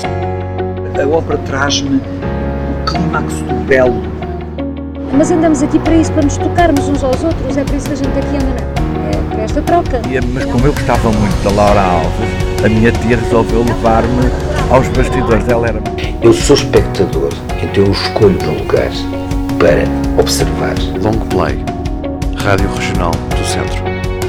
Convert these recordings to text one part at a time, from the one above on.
A ópera traz-me o clímax do belo. Mas andamos aqui para isso, para nos tocarmos uns aos outros, é por isso que a gente aqui anda, é para esta troca. Mas como eu gostava muito da Laura Alves, a minha tia resolveu levar-me aos bastidores. Ela era... Eu sou espectador, então eu escolho um lugar para observar. Long Play, Rádio Regional do Centro.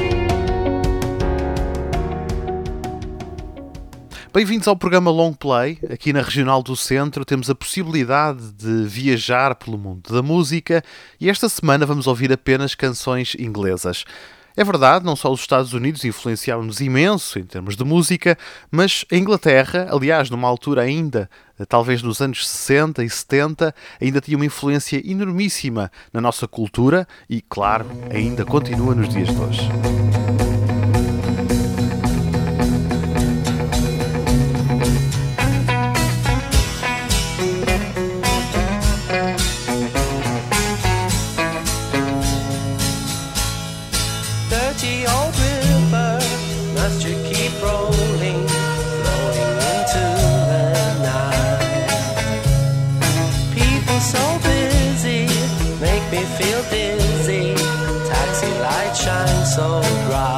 Bem-vindos ao programa Long Play. Aqui na Regional do Centro temos a possibilidade de viajar pelo mundo da música e esta semana vamos ouvir apenas canções inglesas. É verdade, não só os Estados Unidos influenciaram-nos imenso em termos de música, mas a Inglaterra, aliás, numa altura ainda, talvez nos anos 60 e 70, ainda tinha uma influência enormíssima na nossa cultura e, claro, ainda continua nos dias de hoje. So dry,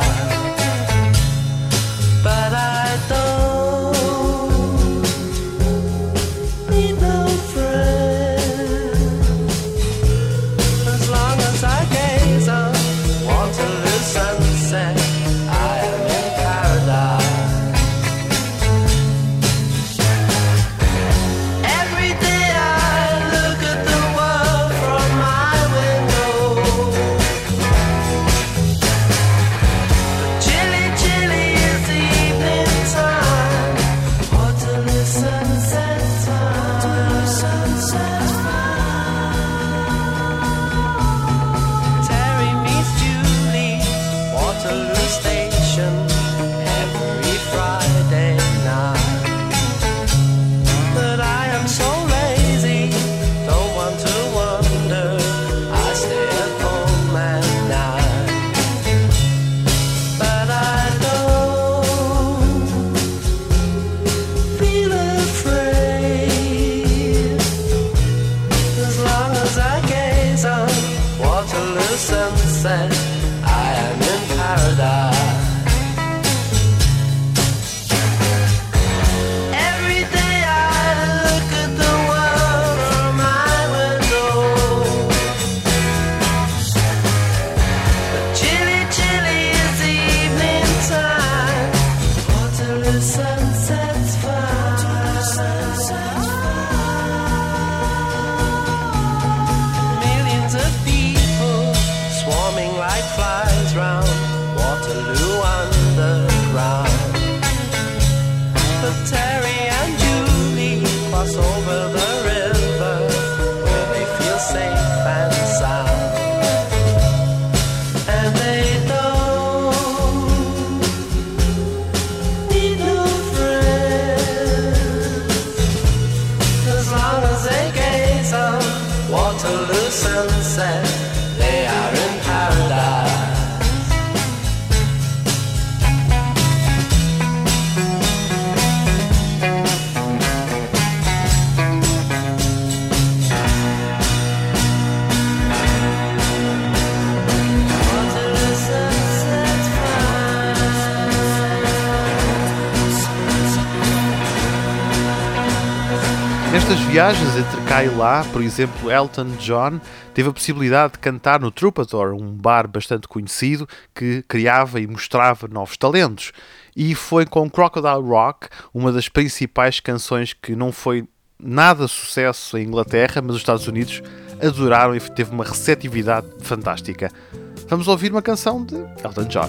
but I don't need no friend. As long as I gaze on Waterloo sunset, I am in paradise. Every day I look at the world from my window. Sunset, I am in paradise. Every day I look at the world from my window. But chilly, chilly is the evening time. Waterloo sunset's fine. Millions of people swarming like flies round Waterloo underground. But Terry and Julie cross over the river where they feel safe and sound. And they don't need no friends as long as they gaze on Waterloo sunset. They are in paradise. Nestas viagens entre cá e lá, por exemplo, Elton John teve a possibilidade de cantar no Troubadour, um bar bastante conhecido que criava e mostrava novos talentos. E foi com Crocodile Rock, uma das principais canções que não foi nada sucesso em Inglaterra, mas os Estados Unidos adoraram e teve uma receptividade fantástica. Vamos ouvir uma canção de Elton John.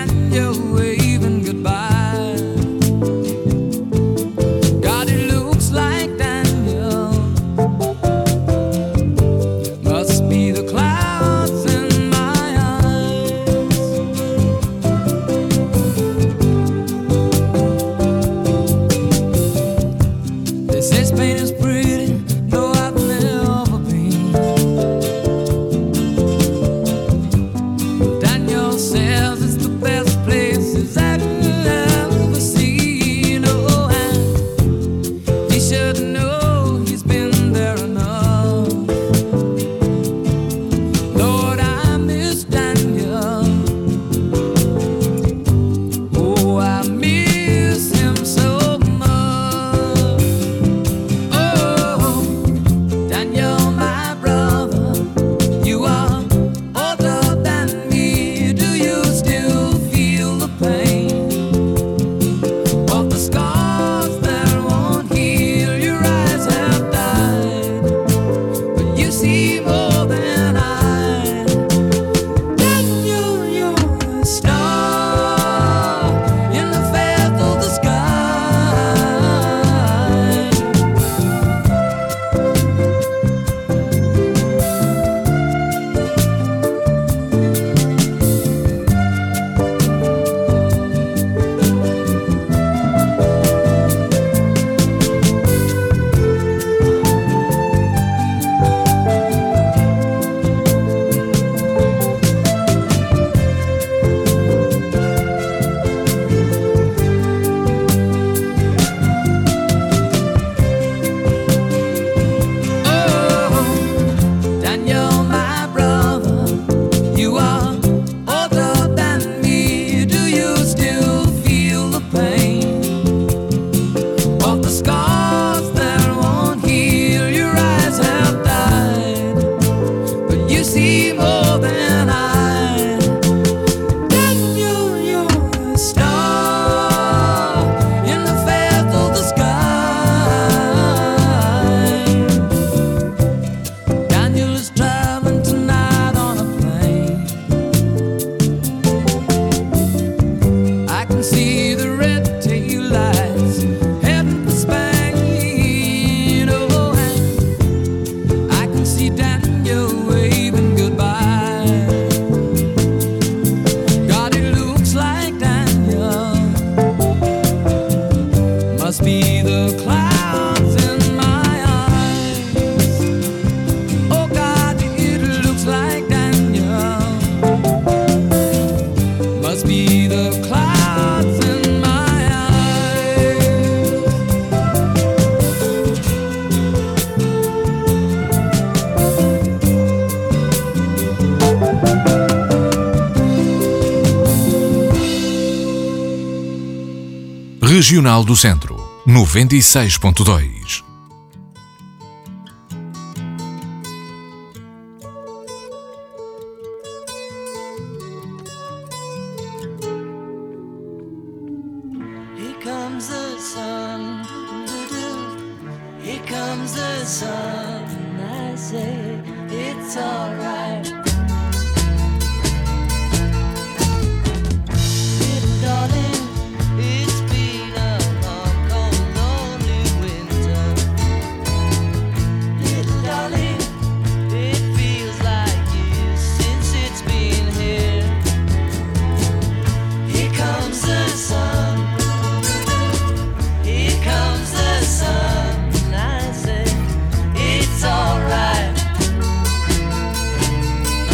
Waving goodbye. God, it looks see more than I. Daniel, you're a star in the faith of the sky. Regional do Centro, 96.2. Here comes the sun, here comes the sun. I say it's alright. Little darling, it's been a long, cold, lonely winter. Little darling, it feels like years since it's been here. Here comes the sun. Here comes the sun. I say it's alright.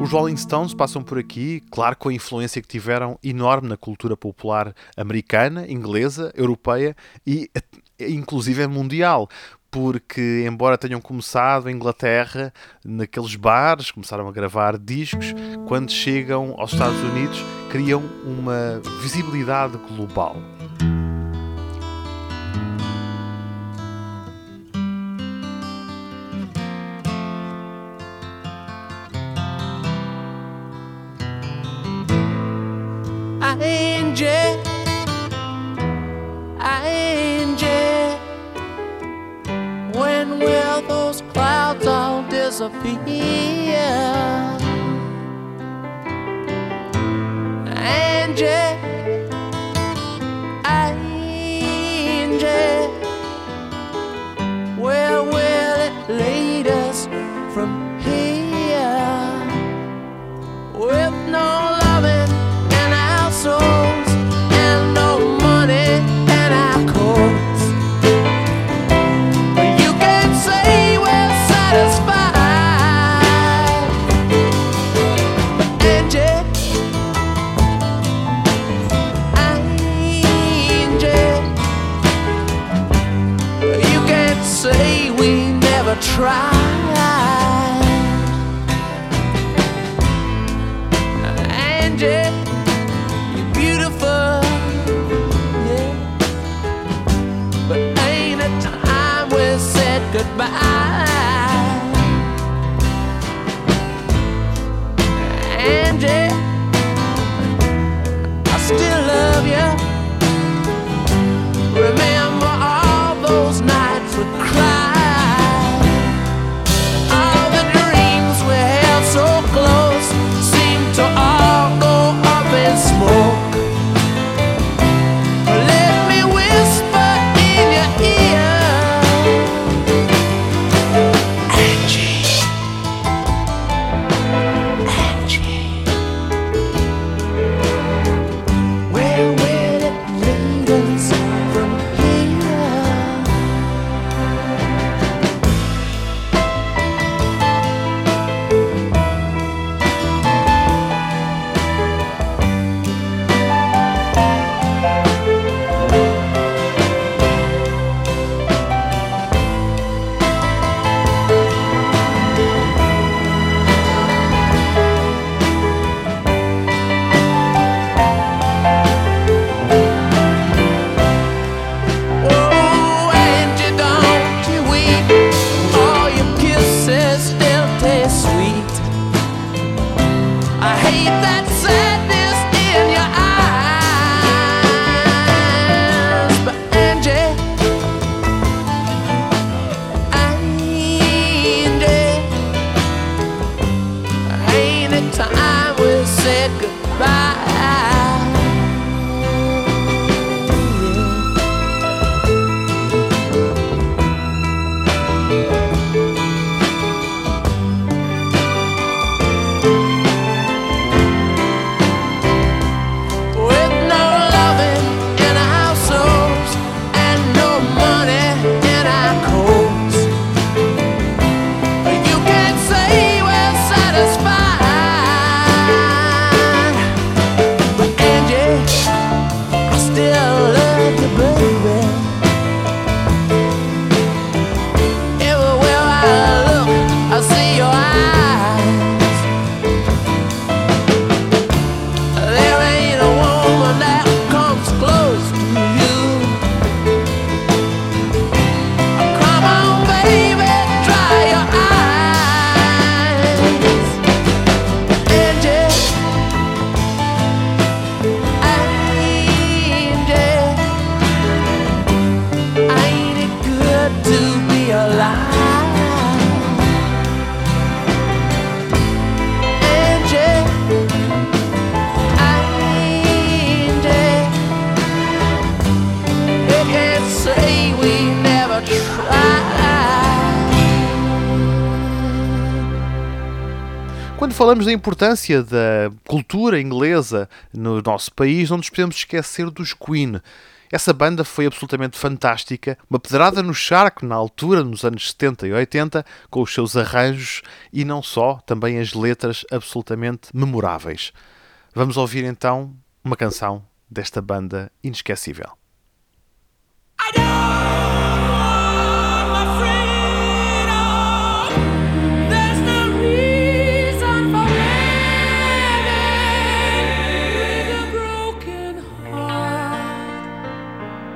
Os Rolling Stones passam por aqui, claro, com a influência que tiveram enorme na cultura popular americana, inglesa, europeia e inclusive mundial. Porque, embora tenham começado em Inglaterra, naqueles bares, começaram a gravar discos, quando chegam aos Estados Unidos, criam uma visibilidade global. Angie, when will those clouds all disappear? Angie, where will it lead us from here? With no loving in our souls and no money in our coats, you can say we're satisfied. Angie, you can't say we never tried. Angie, you're beautiful, yeah, but ain't it time we said goodbye? Angie, I still love you. Remember all those nights we cried, all the dreams we held so close seemed to all go up in smoke. Let me whisper in your ear, Angie, where will it lead us from here? Oh, Angie, don't you weep. All your kisses still taste sweet. I hate that sadness in your eyes, but Angie, ain't it time we said goodbye? With no loving in our souls and no money in our coats, you can't say we're satisfied. But Angie, I still love you, baby. Everywhere I look, I see your eyes. There ain't a woman that comes close to you. Come on, baby, dry your eyes. Angie, ain't it good to be alive? Angie, you can't say we never tried. Quando falamos da importância da cultura inglesa no nosso país, não nos podemos esquecer dos Queen. Essa banda foi absolutamente fantástica, uma pedrada no charco na altura, nos anos 70 e 80, com os seus arranjos e não só, também as letras absolutamente memoráveis. Vamos ouvir então uma canção desta banda inesquecível. I don't, my freedom. There's no reason for living with a broken heart.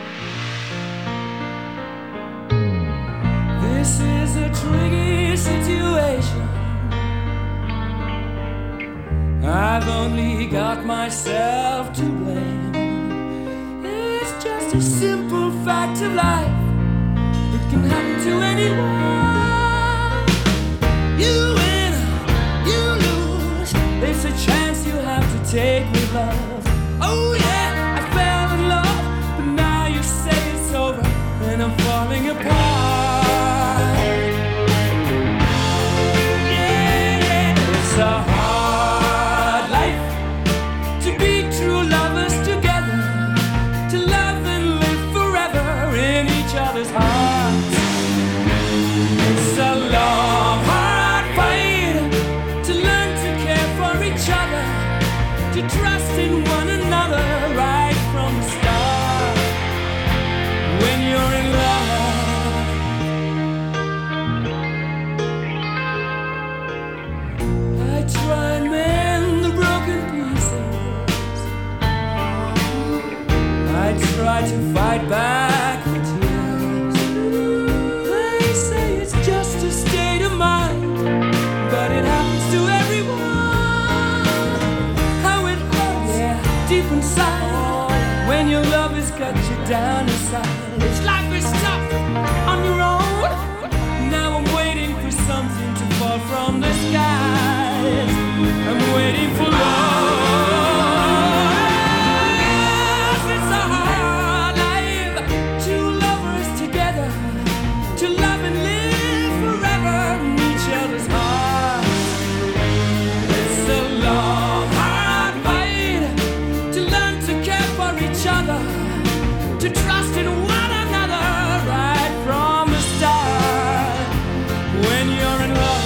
This is a tricky situation. I've only got myself to blame. It's just a simple fact of life. It can happen to anyone. You win, you lose. It's a chance you have to take with love. Oh yeah, I fell in love, but now you say it's over and I'm falling apart. Yeah, it's a hard life to be true lovers together, to love and live forever in each other's hearts. It's a long, hard fight to learn to care for each other, to trust in one another right from the start. When you're in love, I try and mend the broken pieces. I try to fight back the tears. They say it's just a state of mind, but it happens to everyone. How it hurts, yeah, deep inside, when your love has cut you down inside. It's life is tough on your own. Now I'm waiting for something to fall from the skies. I'm waiting for love. It's a hard life. Two lovers together, to love and live forever in each other's hearts. It's a long, hard fight to learn to care for each other, to trust in one another right from the start. When you're in love,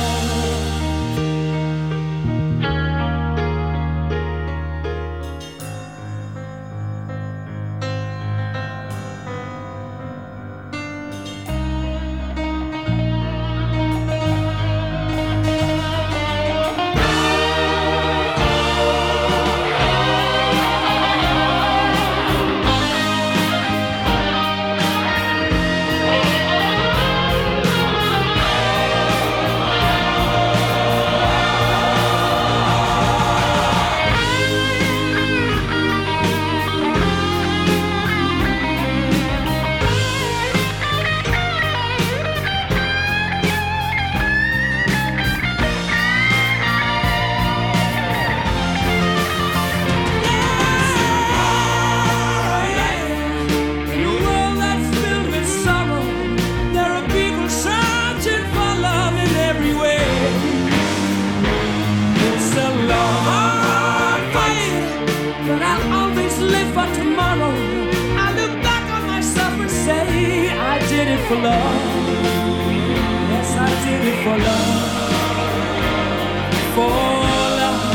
for love. Yes, I did it for love. For love.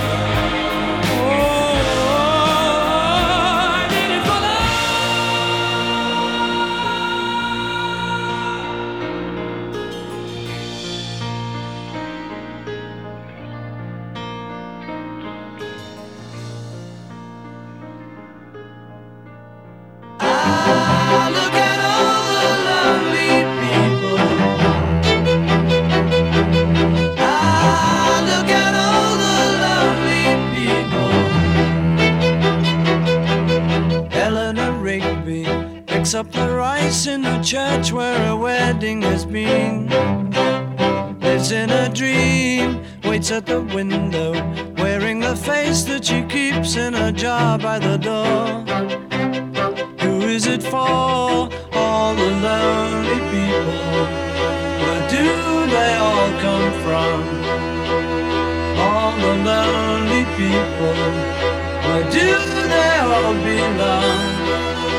Oh, I did it for look at all the lovely people. Look at all the lovely people. Eleanor Rigby picks up the rice in the church where a wedding has been. Lives in a dream, waits at the window, wearing the face that she keeps in a jar by the door. Who is it for? All the lonely people. Where do they all come from? All the lonely people. Where do they all belong?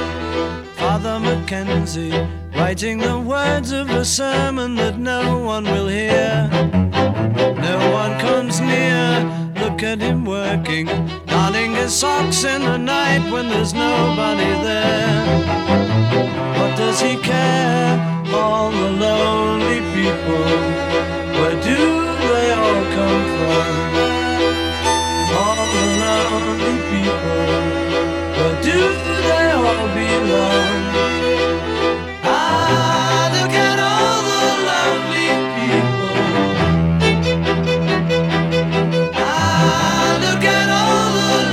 Mackenzie, writing the words of a sermon that no one will hear. No one comes near, look at him working, darning his socks in the night when there's nobody there. What does he care? All the lonely people, where do they all come from? All the lonely people, where do they all belong? Ah, look at all the lonely people. Ah, look at all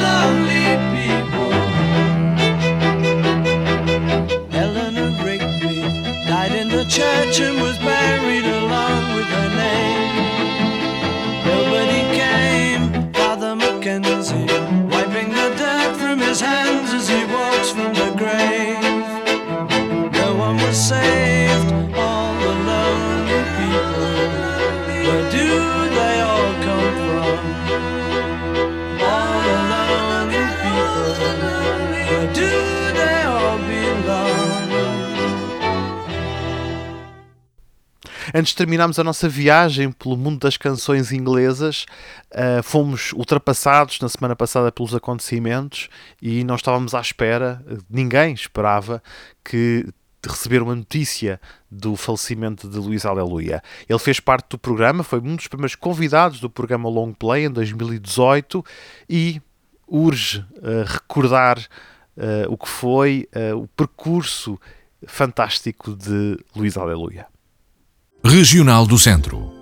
the lonely people. Eleanor Rigby died in the church and was buried along with her name. Nobody came, Father Mackenzie, wiping the dirt from his hands as he walks from the grave. No one was saved, all the lonely people, where do they all come from? All the lonely people, where do they all belong? Antes de terminarmos a nossa viagem pelo mundo das canções inglesas, fomos ultrapassados na semana passada pelos acontecimentos e não estávamos à espera, ninguém esperava que receber uma notícia do falecimento de Luís Aleluia. Ele fez parte do programa, foi um dos primeiros convidados do programa Long Play em 2018 e urge recordar o que foi o percurso fantástico de Luís Aleluia. Regional do Centro,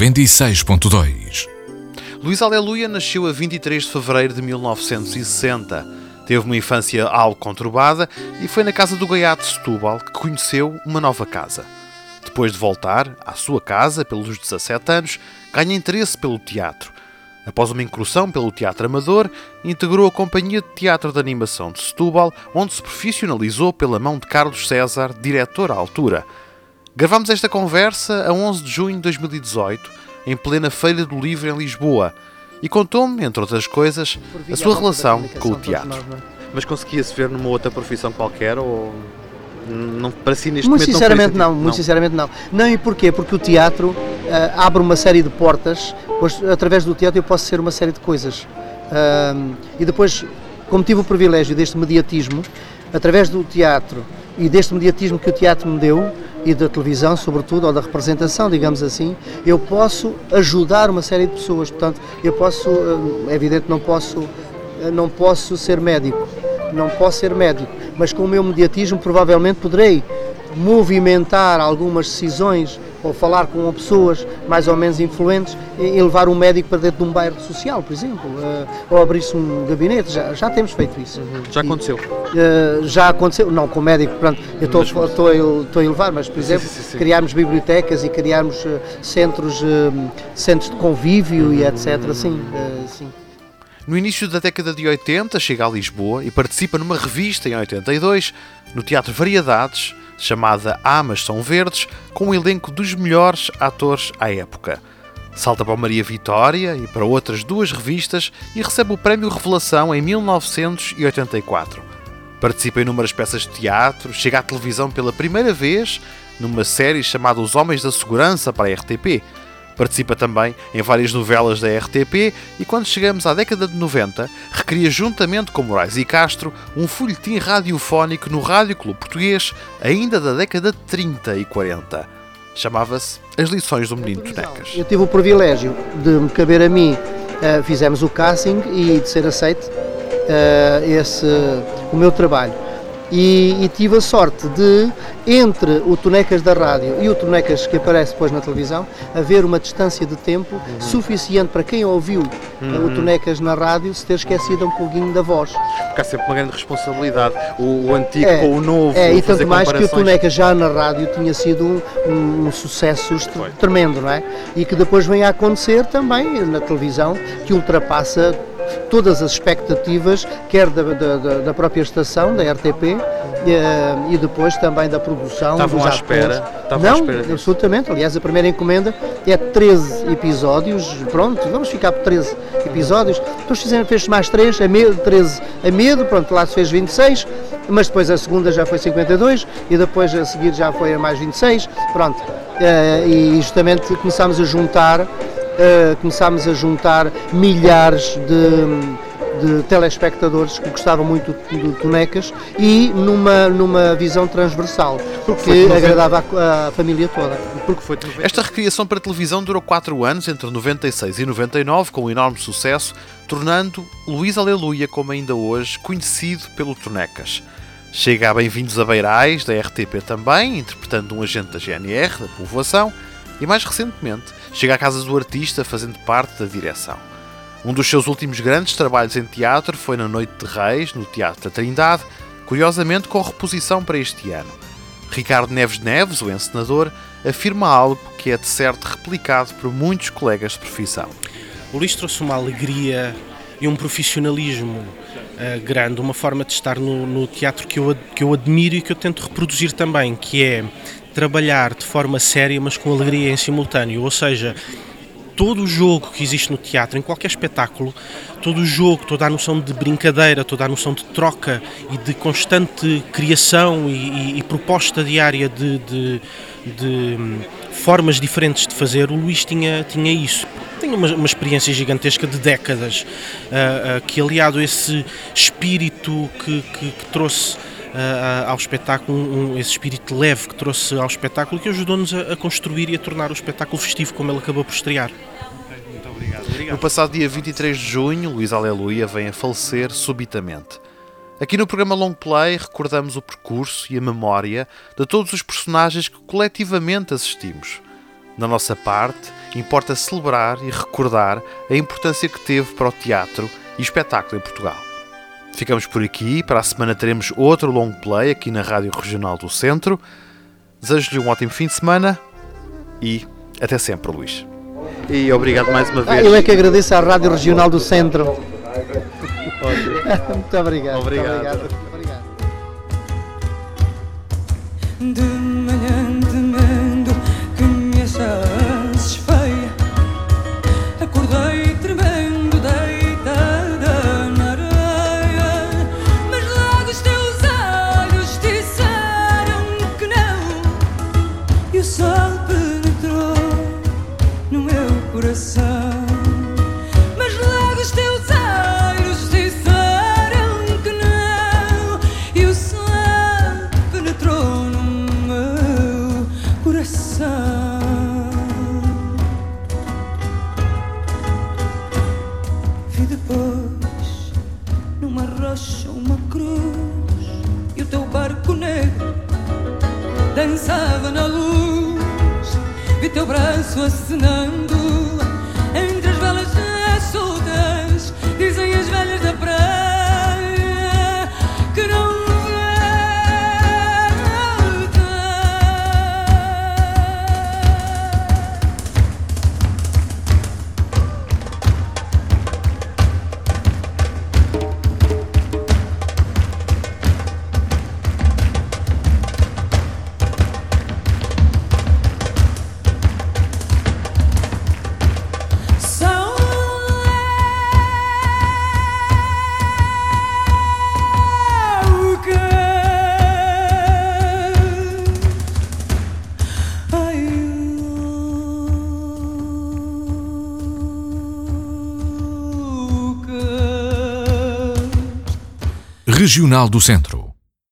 96.2. Luís Aleluia nasceu a 23 de fevereiro de 1960. Teve uma infância algo conturbada e foi na casa do Gaiato de Setúbal que conheceu uma nova casa. Depois de voltar à sua casa pelos 17 anos, ganha interesse pelo teatro. Após uma incursão pelo teatro amador, integrou a Companhia de Teatro de Animação de Setúbal, onde se profissionalizou pela mão de Carlos César, diretor à altura. Gravámos esta conversa a 11 de junho de 2018, em plena Feira do Livro em Lisboa, e contou-me, entre outras coisas, a sua relação com o teatro. Mas conseguia-se ver numa outra profissão qualquer ou não, para si neste muito momento sinceramente não? Muito sinceramente não. Não, e porquê? Porque o teatro abre uma série de portas, pois através do teatro eu posso ser uma série de coisas. E depois, como tive o privilégio deste mediatismo, através do teatro e deste mediatismo que o teatro me deu, e da televisão, sobretudo, ou da representação, digamos assim, eu posso ajudar uma série de pessoas. Portanto, eu posso, é evidente, não posso ser médico, mas com o meu mediatismo provavelmente poderei movimentar algumas decisões ou falar com pessoas mais ou menos influentes e levar um médico para dentro de um bairro social, por exemplo, ou abrir-se um gabinete. Já temos feito isso. Já aconteceu? Já aconteceu, não com médico, pronto, eu estou a levar, mas por exemplo, criarmos bibliotecas e criarmos centros de convívio e etc. Sim. No início da década de 80, chega a Lisboa e participa numa revista em 82, no Teatro Variedades, chamada Mas São Verdes, com um elenco dos melhores atores à época. Salta para o Maria Vitória e para outras duas revistas e recebe o Prémio Revelação em 1984. Participa em inúmeras peças de teatro, chega à televisão pela primeira vez numa série chamada Os Homens da Segurança para a RTP. Participa também em várias novelas da RTP e quando chegamos à década de 90, recria juntamente com Moraes e Castro um folhetim radiofónico no Rádio Clube Português, ainda da década de 30 e 40. Chamava-se As Lições do Menino Tonecas. Eu tive o privilégio de me caber a mim, fizemos o casting e de ser aceito o meu trabalho. E tive a sorte de, entre o Tonecas da rádio e o Tonecas que aparece depois na televisão, haver uma distância de tempo suficiente para quem ouviu o Tonecas na rádio se ter esquecido um pouquinho da voz. Porque há sempre uma grande responsabilidade, o antigo com o novo. E tanto mais que o Tonecas já na rádio tinha sido um sucesso tremendo, não é? E que depois vem a acontecer também na televisão, que ultrapassa todas as expectativas, quer da própria estação, da RTP, e depois também da produção. Estavam à espera? Absolutamente. Aliás, a primeira encomenda é 13 episódios. Pronto, vamos ficar por 13 episódios. Depois fez mais 3, a medo, 13 a medo, pronto, lá se fez 26. mas depois a segunda já foi 52 e depois a seguir já foi a mais 26, pronto. E justamente começámos a juntar milhares de telespectadores que gostavam muito do Tonecas e numa visão transversal, que agradava a família toda. Esta recriação para televisão durou 4 anos, entre 96 e 99, com um enorme sucesso, tornando Luís Aleluia, como ainda hoje, conhecido pelo Tonecas. Chega a Bem-vindos a Beirais, da RTP também, interpretando um agente da GNR, da povoação, e mais recentemente chega à Casa do Artista, fazendo parte da direção. Um dos seus últimos grandes trabalhos em teatro foi na Noite de Reis, no Teatro da Trindade, curiosamente com reposição para este ano. Ricardo Neves, o encenador, afirma algo que é de certo replicado por muitos colegas de profissão. O Luís trouxe uma alegria e um profissionalismo grande, uma forma de estar no teatro que eu admiro e que eu tento reproduzir também, que é trabalhar de forma séria, mas com alegria em simultâneo, ou seja, todo o jogo que existe no teatro, em qualquer espetáculo, todo o jogo, toda a noção de brincadeira, toda a noção de troca e de constante criação e proposta diária de formas diferentes de fazer, o Luís tinha isso. Tem uma experiência gigantesca de décadas, que aliado a esse espírito que trouxe ao espetáculo, esse espírito leve que trouxe ao espetáculo, que ajudou-nos a construir e a tornar o espetáculo festivo como ele acabou por estrear. Muito obrigado. No passado dia 23 de junho, Luís Aleluia vem a falecer subitamente. Aqui no programa Long Play recordamos o percurso e a memória de todos os personagens que coletivamente assistimos. Da nossa parte, importa celebrar e recordar a importância que teve para o teatro e espetáculo em Portugal. Ficamos por aqui, para a semana teremos outro Long Play aqui na Rádio Regional do Centro. Desejo-lhe um ótimo fim de semana e até sempre, Luís. E obrigado mais uma vez. Eu é que agradeço à Rádio Regional do Centro. Muito obrigado. Obrigado. De manhã temendo que me achasses feia, acordei tremendo deitada na areia, mas logo os teus olhos disseram que não, e o sol penetrou no meu coração. Mas logo os teus olhos disseram que não, e o sol penetrou no meu coração. Vi depois numa rocha uma cruz, e o teu barco negro dançava na luz. Vi teu braço acenando entre as velas soltas. Dizem as velhas da praia que não Regional do Centro.